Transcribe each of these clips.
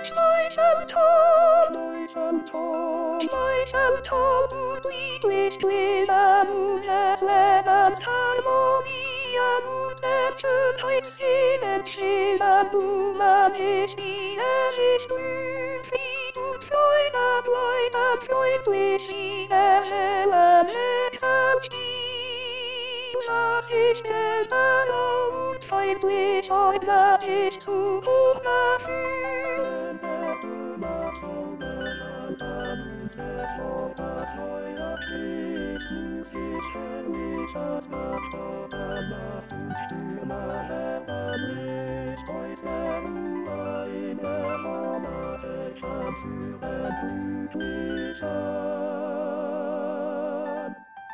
Schleichantol, durch Lebens Harmonie und der Schönheit Seelenschiller, man ist wie ich blüht, sieht und säubert, läutert, freundlich wie der helle Netzanstieg. Was ich älter und zeitlich äußert ich zu hoch dafür. Das Feuer steht, muss ich herrlich als Nacht oder Nacht und Stürme heranbricht. Äußern eine Sommerwelt führen glücklich an.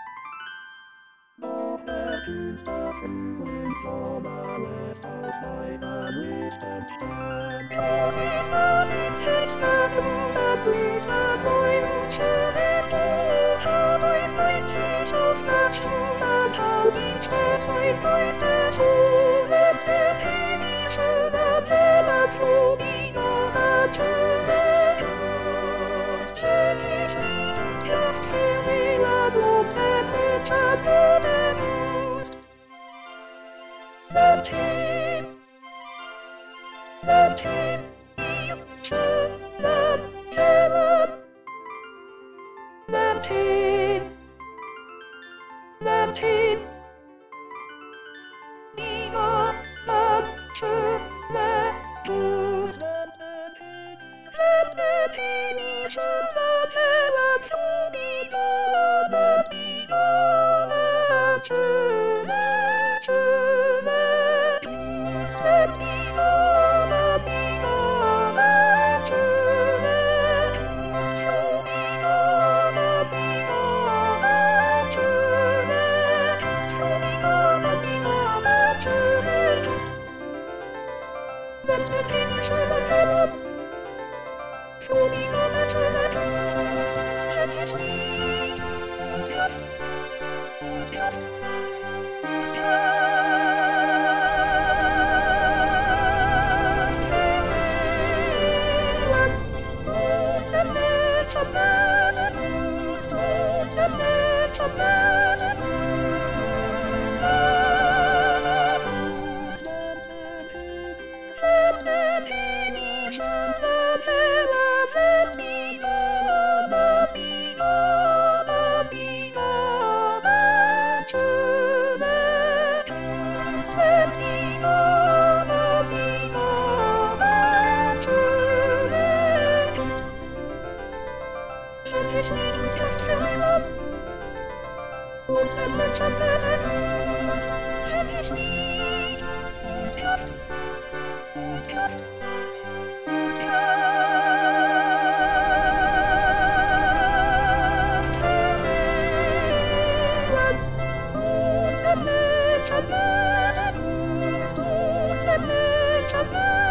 Doch der kühnste Frühlingssommer lässt aus meiner Lichten Stern. Das ist das ins höchste Blume blüht, man neu und schön entdeckt hat. Ein Geist sich auf der Schule haut, ihm steht sein Geist erholen. Der König schöner Zelle zu mir natürlich Lust. Hält sich nicht und Kraft für Wieland, lobt der Mensch Bodenlust. Land hin, ihr schönen Zellen. Land hin, lieber Land, schöne Lust. Land hin, ihr schönen Zellen, zu mir Land, lieber Land, schöne Lust. Land, lieber Land, schöne Lust. Zu mir Land, schöne Lust. Zu mir schöne Lust. Land hin, ihr schönen Zellen. So wie Mama schöne Lust, hat sich Lied und Kraft, und Kraft, und Kraft. Und der Mensch hat Bodenlust, und der Mensch hat Bodenlust, Bodenlust. Land hin, ihr schönen Zellen. Sich nicht und Kraft für ein Land. Und der Mensch hat Bodenlust, hält sich nicht und Kraft, und Kraft, und Kraft für ein Land. Und der Mensch hat Bodenlust, und der Mensch hat Bodenlust.